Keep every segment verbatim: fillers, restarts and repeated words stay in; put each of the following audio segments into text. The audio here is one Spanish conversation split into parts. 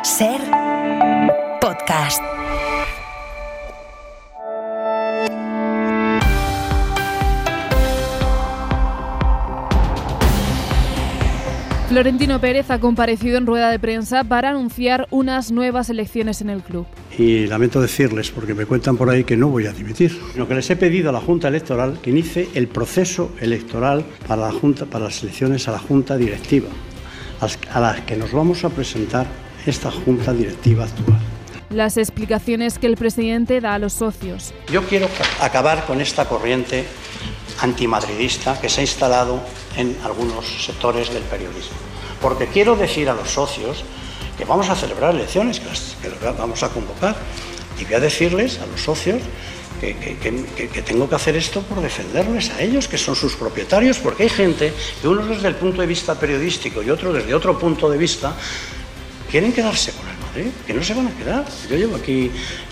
Ser Podcast. Florentino Pérez ha comparecido en rueda de prensa para anunciar unas nuevas elecciones en el club. Y lamento decirles, porque me cuentan por ahí que no voy a dimitir, sino que les he pedido a la Junta Electoral que inicie el proceso electoral para la Junta, para las elecciones a la Junta Directiva, a las que nos vamos a presentar esta Junta Directiva actual. Las explicaciones que el presidente da a los socios. Yo quiero acabar con esta corriente antimadridista que se ha instalado en algunos sectores del periodismo. Porque quiero decir a los socios que vamos a celebrar elecciones, que las, que las vamos a convocar, y voy a decirles a los socios que, que, que, que tengo que hacer esto por defenderles a ellos, que son sus propietarios, porque hay gente que unos desde el punto de vista periodístico y otros desde otro punto de vista quieren quedarse con el Madrid, que no se van a quedar. Yo llevo aquí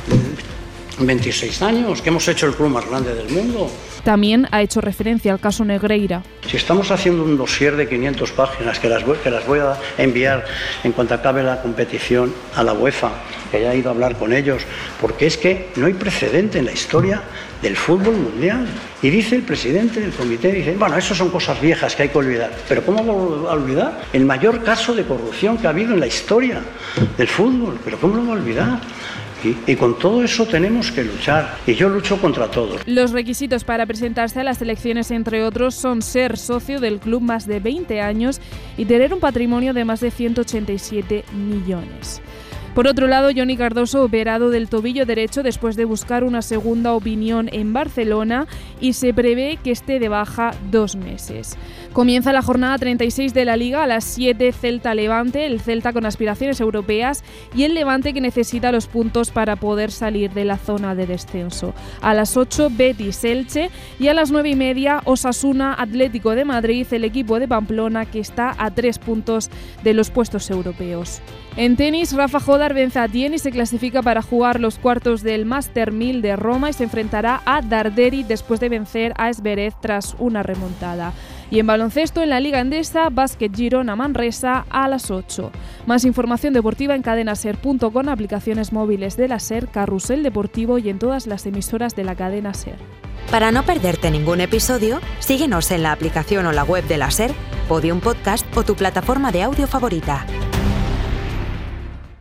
veintiséis años, que hemos hecho el club más grande del mundo. También ha hecho referencia al caso Negreira. Si estamos haciendo un dossier de quinientas páginas que las, voy, que las voy a enviar en cuanto acabe la competición a la UEFA, que ya he ido a hablar con ellos, porque es que no hay precedente en la historia del fútbol mundial. Y dice el presidente del comité, dice, bueno, eso son cosas viejas que hay que olvidar. Pero ¿cómo va a olvidar? El mayor caso de corrupción que ha habido en la historia del fútbol. ¿Pero cómo lo va a olvidar? Y con todo eso tenemos que luchar, y yo lucho contra todos. Los requisitos para presentarse a las elecciones, entre otros, son ser socio del club más de veinte años y tener un patrimonio de más de ciento ochenta y siete millones. Por otro lado, Johnny Cardoso, operado del tobillo derecho después de buscar una segunda opinión en Barcelona, y se prevé que esté de baja dos meses. Comienza la jornada treinta y seis de la Liga a las siete, Celta-Levante, el Celta con aspiraciones europeas y el Levante que necesita los puntos para poder salir de la zona de descenso. A las ocho, Betis-Elche, y a las nueve y media, Osasuna-Atlético de Madrid, el equipo de Pamplona que está a tres puntos de los puestos europeos. En tenis, Rafa Jodar vence a Tien y se clasifica para jugar los cuartos del Master mil de Roma y se enfrentará a Darderi después de vencer a Zverev tras una remontada. Y en baloncesto, en la Liga Endesa, Básquet Girona Manresa a las ocho. Más información deportiva en cadenaser punto com, aplicaciones móviles de la SER, Carrusel Deportivo y en todas las emisoras de la cadena SER. Para no perderte ningún episodio, síguenos en la aplicación o la web de la SER, Podium Podcast o tu plataforma de audio favorita.